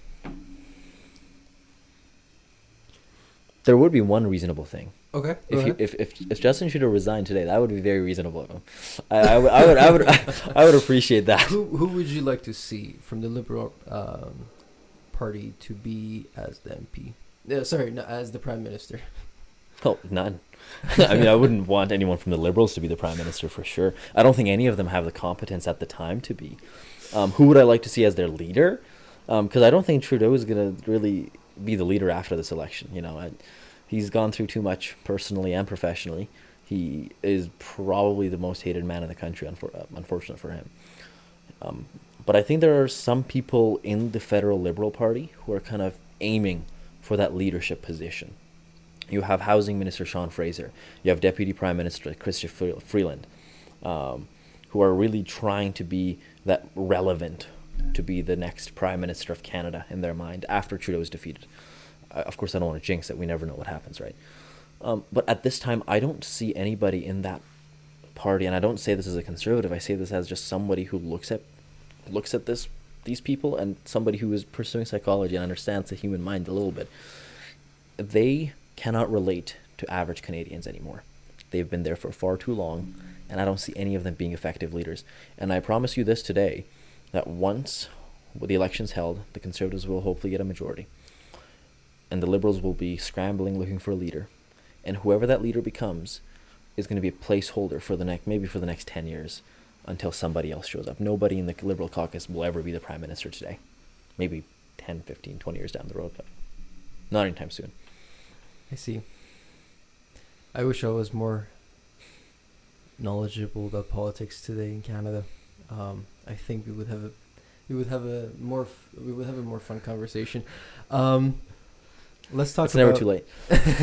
there would be one reasonable thing. Okay. If you if, if if Justin Trudeau resigned today, that would be very reasonable of him. I, I would I would I would I would appreciate that. Who who would you like to see from the Liberal um, Party to be as the M P? Uh, sorry, no, as the Prime Minister. Oh, none. I mean, I wouldn't want anyone from the Liberals to be the Prime Minister for sure. I don't think any of them have the competence at the time to be. Um, who would I like to see as their leader? Because um, I don't think Trudeau is going to really be the leader after this election. You know, I, he's gone through too much personally and professionally. He is probably the most hated man in the country, unfor- uh, unfortunate for him. Um, but I think there are some people in the federal Liberal Party who are kind of aiming for that leadership position. You have Housing Minister Sean Fraser. You have Deputy Prime Minister Christopher Freeland, um, who are really trying to be that relevant to be the next Prime Minister of Canada in their mind after Trudeau is defeated. Uh, of course, I don't want to jinx it. We never know what happens, right? Um, but at this time, I don't see anybody in that party, and I don't say this as a conservative. I say this as just somebody who looks at looks at this these people and somebody who is pursuing psychology and understands the human mind a little bit. They cannot relate to average Canadians anymore. They've been there for far too long, and I don't see any of them being effective leaders. And I promise you this today, that once the election's held, the Conservatives will hopefully get a majority, and the Liberals will be scrambling, looking for a leader. And whoever that leader becomes is going to be a placeholder for the next, maybe for the next ten years. until somebody else shows up. Nobody in the Liberal caucus will ever be the prime minister today. Maybe ten, fifteen, twenty years down the road, but not anytime soon. I see. I wish I was more knowledgeable about politics today in Canada. Um, I think we would have a we would have a more f- we would have a more fun conversation. Um, let's talk. It's about never too late.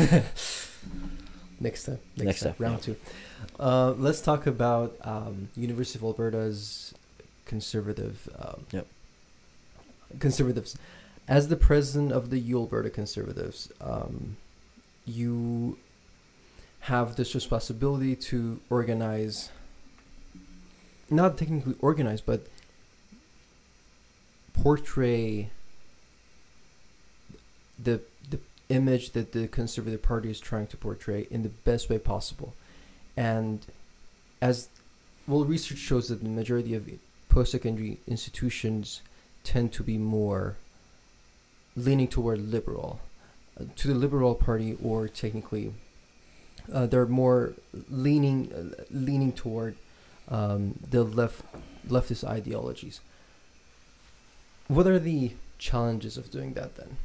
Next time. Next, Next time. time, Round yeah. two. Uh, let's talk about um, University of Alberta's conservative. Um, Yep. Conservatives. As the president of the U Alberta Conservatives, um, you have this responsibility to organize, not technically organize, but portray the the image that the Conservative Party is trying to portray in the best way possible. And as well, research shows that the majority of post-secondary institutions tend to be more leaning toward liberal, uh, to the Liberal Party, or technically, uh, they're more leaning uh, leaning toward um, the left leftist ideologies. What are the challenges of doing that then?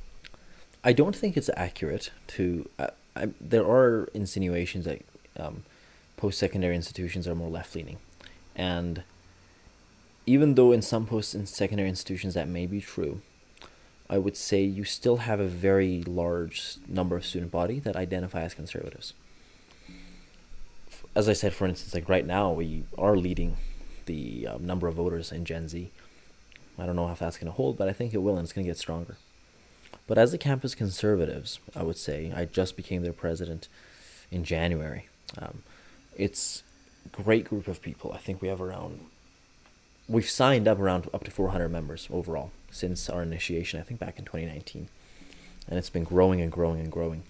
I don't think it's accurate to. Uh, I, there are insinuations that um, post-secondary institutions are more left-leaning, and even though in some post-secondary institutions that may be true, I would say you still have a very large number of student body that identify as conservatives. As I said, for instance, like right now we are leading the um, number of voters in Gen Z. I don't know if that's going to hold, but I think it will, and it's going to get stronger. But as the campus conservatives, I would say, I just became their president in January. Um, it's a great group of people. I think we have around, we've signed up around up to four hundred members overall since our initiation, I think back in twenty nineteen. And it's been growing and growing and growing.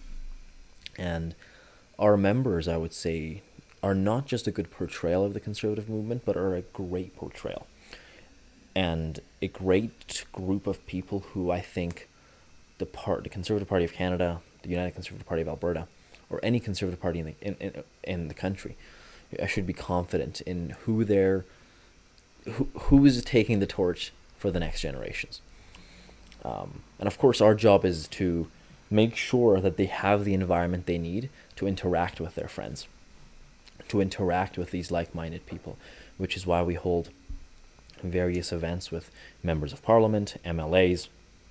And our members, I would say, are not just a good portrayal of the conservative movement, but are a great portrayal. And a great group of people who I think the part, the Conservative Party of Canada, the United Conservative Party of Alberta, or any Conservative Party in the in, in, in the country, I should be confident in who they're, who who is taking the torch for the next generations. Um, and of course, our job is to make sure that they have the environment they need to interact with their friends, to interact with these like-minded people, which is why we hold various events with members of parliament, M L As.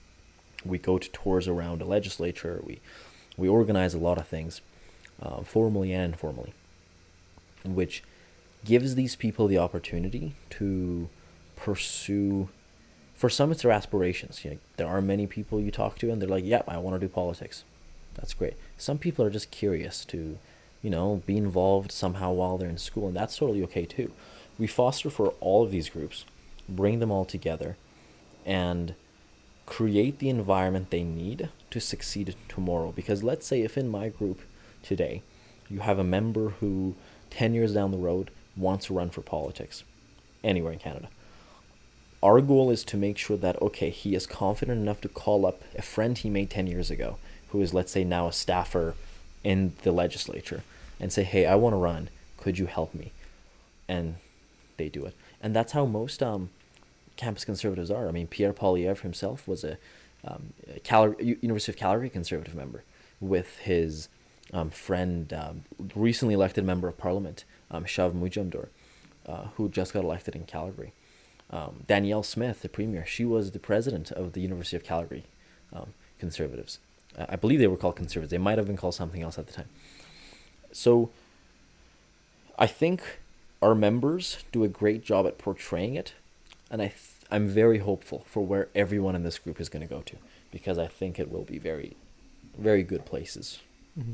We go to tours around the legislature. We we organize a lot of things, uh, formally and informally, which gives these people the opportunity to pursue. For some, it's their aspirations. You know, there are many people you talk to, and they're like, "Yep, I want to do politics." That's great. Some people are just curious to, you know, be involved somehow while they're in school, and that's totally okay too. We foster for all of these groups, bring them all together, and create the environment they need to succeed tomorrow. Because let's say if in my group today, you have a member who ten years down the road wants to run for politics anywhere in Canada. Our goal is to make sure that, okay, he is confident enough to call up a friend he made ten years ago, who is, let's say, now a staffer in the legislature, and say, hey, I want to run. Could you help me? And they do it. And that's how most um, campus conservatives are. I mean, Pierre Poilievre himself was a, um, a Calgary, University of Calgary conservative member with his um, friend, um, recently elected member of parliament, um, Shav Mujumdar, uh, who just got elected in Calgary. Um, Danielle Smith, the premier, she was the president of the University of Calgary um, conservatives. Uh, I believe they were called conservatives. They might have been called something else at the time. So I think our members do a great job at portraying it, and I th- I'm very hopeful for where everyone in this group is going to go to, because I think it will be very, very good places. Mm-hmm.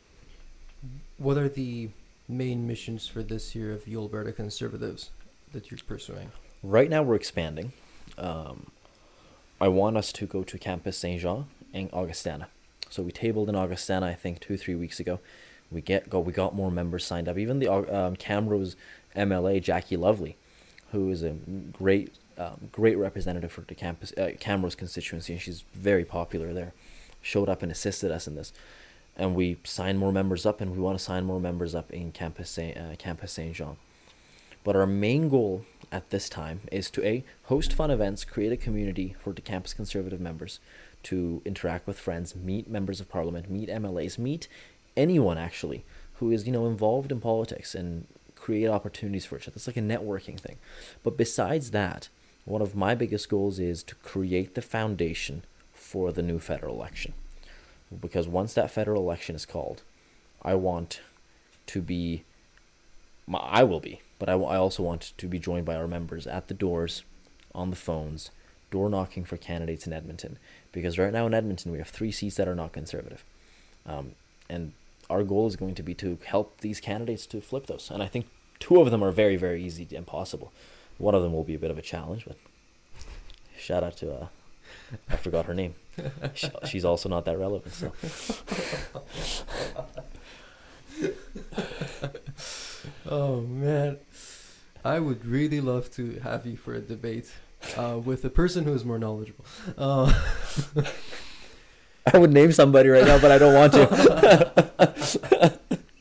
What are the main missions for this year of U Alberta Conservatives that you're pursuing? Right now we're expanding. Um, I want us to go to Campus Saint-Jean and Augustana. So we tabled in Augustana, I think, two, three weeks ago. We get go. We got more members signed up. Even the um, Camrose M L A, Jackie Lovely, who is a great, um, great representative for the campus uh, Camrose constituency, and she's very popular there, showed up and assisted us in this. And we signed more members up, and we want to sign more members up in Campus Saint, uh, Campus Saint-Jean. But our main goal at this time is to A, host fun events, create a community for the campus conservative members to interact with friends, meet members of parliament, meet M L As, meet anyone actually who is, you know, involved in politics, and create opportunities for each other. It's like a networking thing. But besides that, one of my biggest goals is to create the foundation for the new federal election. Because once that federal election is called, I want to be, I will be, but I, I also want to be joined by our members at the doors, on the phones, door knocking for candidates in Edmonton. Because right now in Edmonton, we have three seats that are not conservative. Um, and our goal is going to be to help these candidates to flip those. And I think two of them are very, very easy and possible. One of them will be a bit of a challenge, but shout out to, uh, I forgot her name. She, she's also not that relevant, so. Oh, man. I would really love to have you for a debate uh, with a person who is more knowledgeable. Uh, I would name somebody right now, but I don't want to.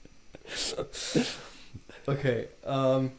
Okay. Um,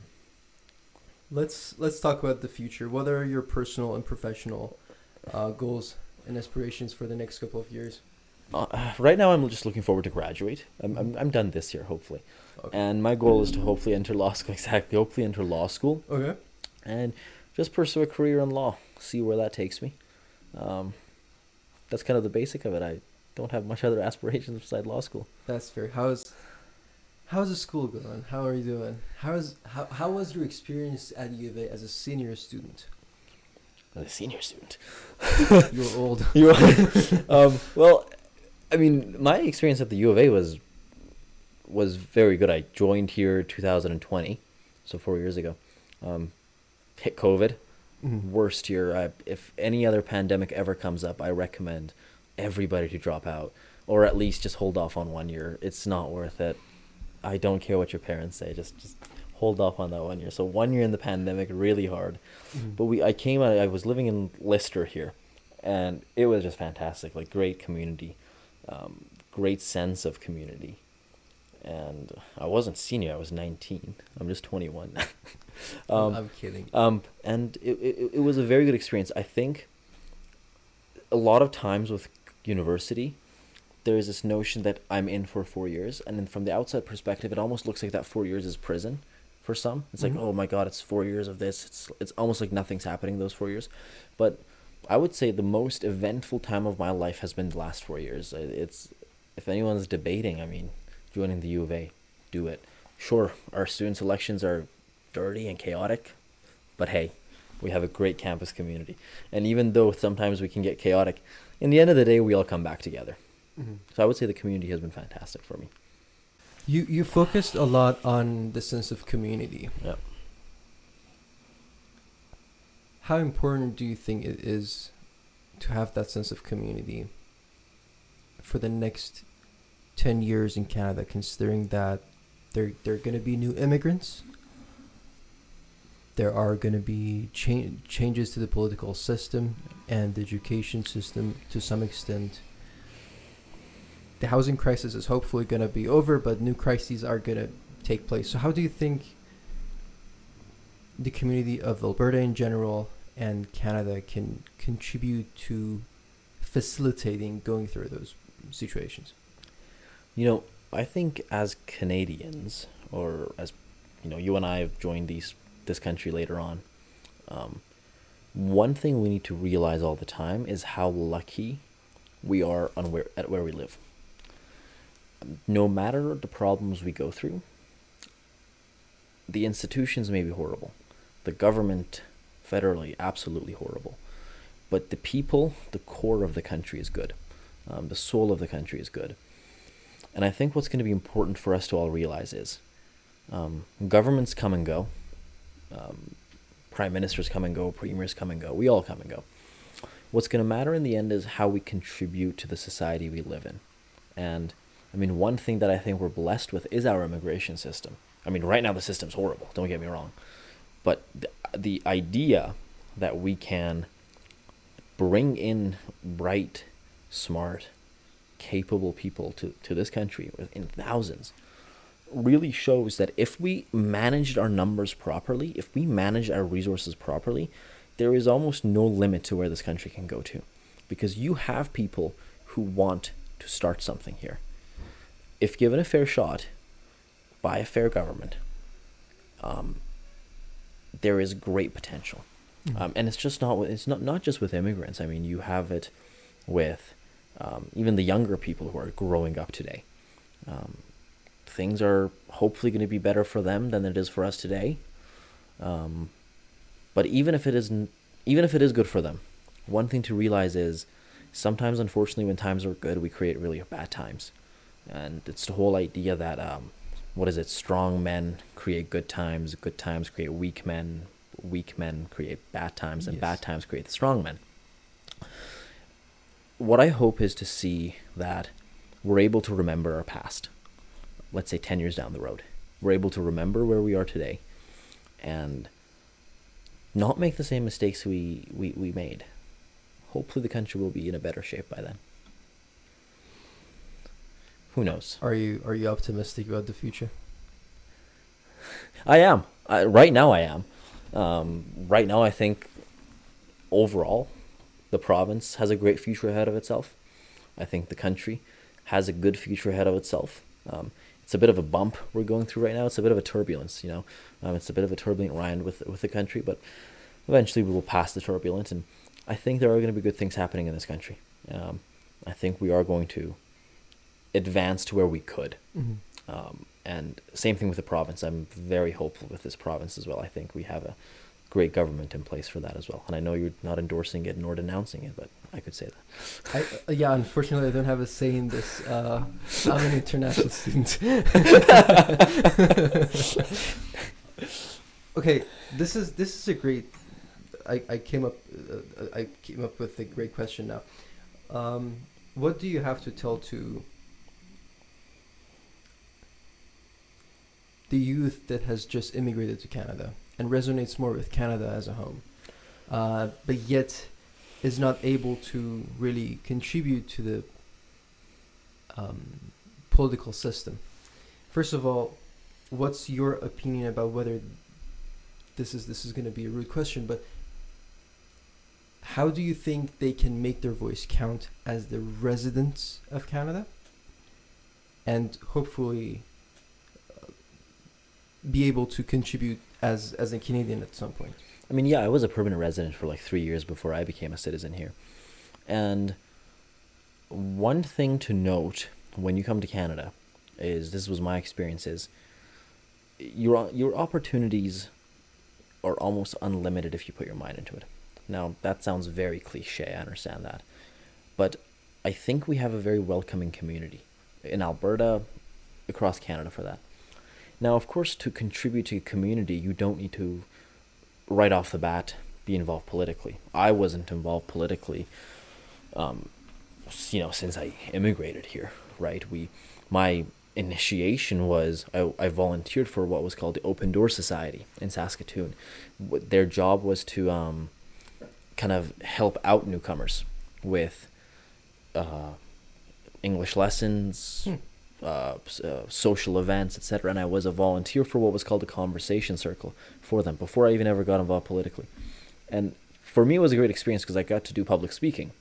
let's let's talk about the future. What are your personal and professional uh, goals and aspirations for the next couple of years? Uh, right now, I'm just looking forward to graduate. I'm I'm, I'm done this year, hopefully, Okay. and my goal is to hopefully enter law school. Exactly, hopefully enter law school, Okay. and just pursue a career in law. See where that takes me. Um, that's kind of the basic of it. I don't have much other aspirations besides law school. That's fair. How's how's the school going? How are you doing? How's how how was your experience at U of A as a senior student? As a senior student. You're old. You are. um, well, I mean, my experience at the U of A was was very good. I joined here two thousand twenty, so four years ago. Um, hit COVID, Mhm. worst year. I, if any other pandemic ever comes up, I recommend everybody to drop out, or at least just hold off on one year. It's not worth it. I don't care what your parents say. Just just hold off on that one year. So one year in the pandemic, really hard. Mhm. But we, I came out. I was living in Lister here, and it was just fantastic. Like great community, um, great sense of community. And I wasn't senior. I was nineteen. I'm just twenty-one. um, I'm kidding. um, and it, it it was a very good experience. I think a lot of times with university, there is this notion that I'm in for four years, and then from the outside perspective, it almost looks like that four years is prison for some. It's like, Mhm. oh my God, it's four years of this. It's it's almost like nothing's happening those four years. But I would say the most eventful time of my life has been the last four years. It's, if anyone's debating, I mean, joining the U of A, do it. Sure, our student elections are dirty and chaotic, but hey, we have a great campus community. And even though sometimes we can get chaotic, in the end of the day, we all come back together. Mhm. So I would say the community has been fantastic for me. You you focused a lot on the sense of community. Yeah. How important do you think it is to have that sense of community for the next ten years in Canada, considering that there there are going to be new immigrants, there are going to be cha- changes to the political system and the education system to some extent. The housing crisis is hopefully going to be over, but new crises are going to take place. So how do you think the community of Alberta in general and Canada can contribute to facilitating going through those situations? You know, I think as Canadians, or as, you know, you and I have joined these this country later on, um, one thing we need to realize all the time is how lucky we are on where at where we live. No matter the problems we go through, the institutions may be horrible. The government, federally, absolutely horrible. But the people, the core of the country is good. Um, the soul of the country is good. And I think what's going to be important for us to all realize is um, governments come and go. Um, prime ministers come and go. Premiers come and go. We all come and go. What's going to matter in the end is how we contribute to the society we live in. And I mean, one thing that I think we're blessed with is our immigration system. I mean, right now the system's horrible, don't get me wrong. But the, the idea that we can bring in bright, smart, capable people to, to this country in thousands, really shows that if we managed our numbers properly, if we manage our resources properly, there is almost no limit to where this country can go to, because you have people who want to start something here. If given a fair shot by a fair government, um, there is great potential. Mm-hmm. Um, and it's just not, it's not, not just with immigrants. I mean, you have it with um, even the younger people who are growing up today. Um, things are hopefully going to be better for them than it is for us today. Um, but even if it isn't, even if it is good for them, one thing to realize is sometimes, unfortunately, when times are good, we create really bad times. And it's the whole idea that, um, what is it? Strong men create good times, good times create weak men, weak men create bad times, and yes. bad times create the strong men. What I hope is to see that we're able to remember our past. Let's say ten years down the road, we're able to remember where we are today and not make the same mistakes we, we, we made. Hopefully the country will be in a better shape by then. Who knows? Are you are you optimistic about the future? I am. I, right now I am. Um, right now I think overall the province has a great future ahead of itself. I think the country has a good future ahead of itself. Um, it's a bit of a bump we're going through right now. It's a bit of a turbulence, you know. Um, it's a bit of a turbulent ride with with the country, but eventually we will pass the turbulence, and I think there are going to be good things happening in this country. Um, I think we are going to advance to where we could. Mm-hmm. Um, and same thing with the province. I'm very hopeful with this province as well. I think we have a great government in place for that as well. And I know you're not endorsing it nor denouncing it, but I could say that. I, uh, yeah, unfortunately, I don't have a say in this. Uh, I'm an international student. Okay, this is this is a great. I, I came up uh, I came up with a great question now. Um, what do you have to tell to the youth that has just immigrated to Canada and resonates more with Canada as a home, uh, but yet is not able to really contribute to the um, political system? First of all, what's your opinion about whether this is this is going to be a rude question, but how do you think they can make their voice count as the residents of Canada and hopefully uh, be able to contribute as, as a Canadian at some point? I mean, yeah, I was a permanent resident for like three years before I became a citizen here. And one thing to note when you come to Canada is, this was my experience, is your, your opportunities are almost unlimited if you put your mind into it. Now, that sounds very cliche, I understand that. But I think we have a very welcoming community in Alberta, across Canada for that. Now, of course, to contribute to a community, you don't need to, right off the bat, be involved politically. I wasn't involved politically, um, you know, since I immigrated here, right? We, my initiation was, I, I volunteered for what was called the Open Door Society in Saskatoon. Their job was to um, kind of help out newcomers with uh, English lessons, hmm. uh, uh, social events, et cetera. And I was a volunteer for what was called a conversation circle for them before I even ever got involved politically. And for me, it was a great experience because I got to do public speaking.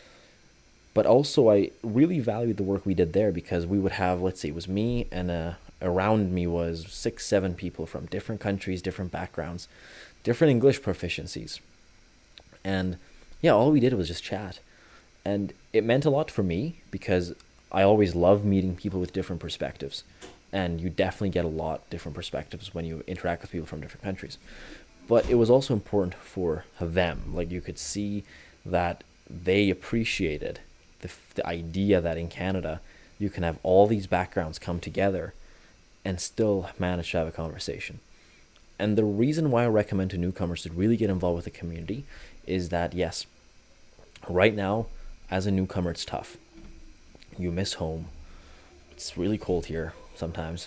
But also, I really valued the work we did there because we would have, let's say, it was me and uh, around me was six, seven people from different countries, different backgrounds, different English proficiencies. And yeah, all we did was just chat. And it meant a lot for me because I always love meeting people with different perspectives. And you definitely get a lot different perspectives when you interact with people from different countries. But it was also important for them. Like, you could see that they appreciated the, the idea that in Canada, you can have all these backgrounds come together and still manage to have a conversation. And the reason why I recommend to newcomers to really get involved with the community is that, yes, right now, as a newcomer, it's tough. You miss home. It's really cold here sometimes.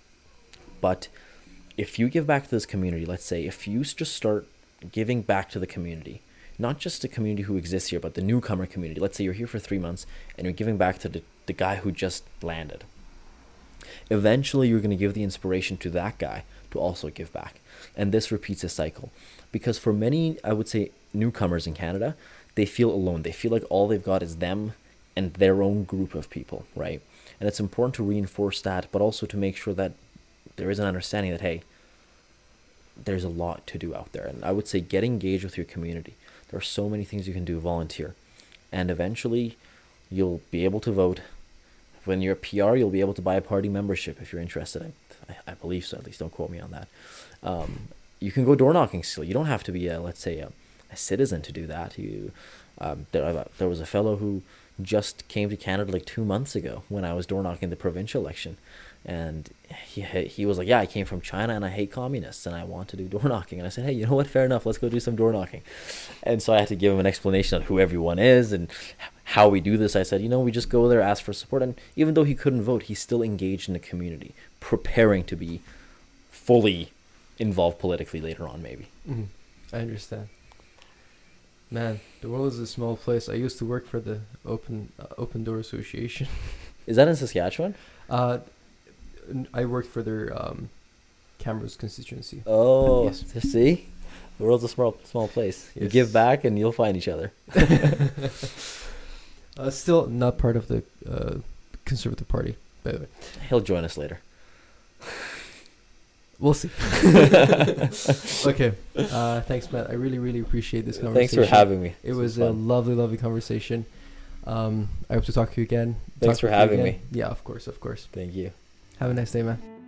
But if you give back to this community, let's say, if you just start giving back to the community, not just the community who exists here, but the newcomer community. Let's say you're here for three months and you're giving back to the, the guy who just landed. Eventually, you're going to give the inspiration to that guy to also give back. And this repeats a cycle. Because for many, I would say, newcomers in Canada, they feel alone. They feel like all they've got is them and their own group of people, right? And it's important to reinforce that, but also to make sure that there is an understanding that, hey, there's a lot to do out there. And I would say get engaged with your community. There are so many things you can do, volunteer. And eventually, you'll be able to vote. When you're a P R, you'll be able to buy a party membership if you're interested. I, I believe so, at least. Don't quote me on that. Um, you can go door knocking still. You don't have to be, a, let's say, a, a citizen to do that. You, um, there, there was a fellow who just came to Canada like two months ago when I was door knocking the provincial election. And he he was like, yeah, I came from China and I hate communists and I want to do door knocking. And I said, hey, you know what? Fair enough. Let's go do some door knocking. And so I had to give him an explanation on who everyone is and how we do this. I said, you know, we just go there, ask for support. And even though he couldn't vote, he's still engaged in the community, preparing to be fully involved politically later on, maybe. Mm-hmm. I understand. Man, the world is a small place. I used to work for the Open uh, Open Door Association. Is that in Saskatchewan? Uh, I worked for their um, Camrose constituency. Oh, yes. See? The world's a small small place. You Yes. give back and you'll find each other. uh, still not part of the uh, Conservative Party, by the way. He'll join us later. We'll see. Okay. Uh, thanks, Matt. I really, really appreciate this conversation. Thanks for having me. It This was was a fun. lovely, lovely conversation. Um, I hope to talk to you again. Thanks Talk for with you having again. me. Yeah, of course, of course. Thank you. Have a nice day, man.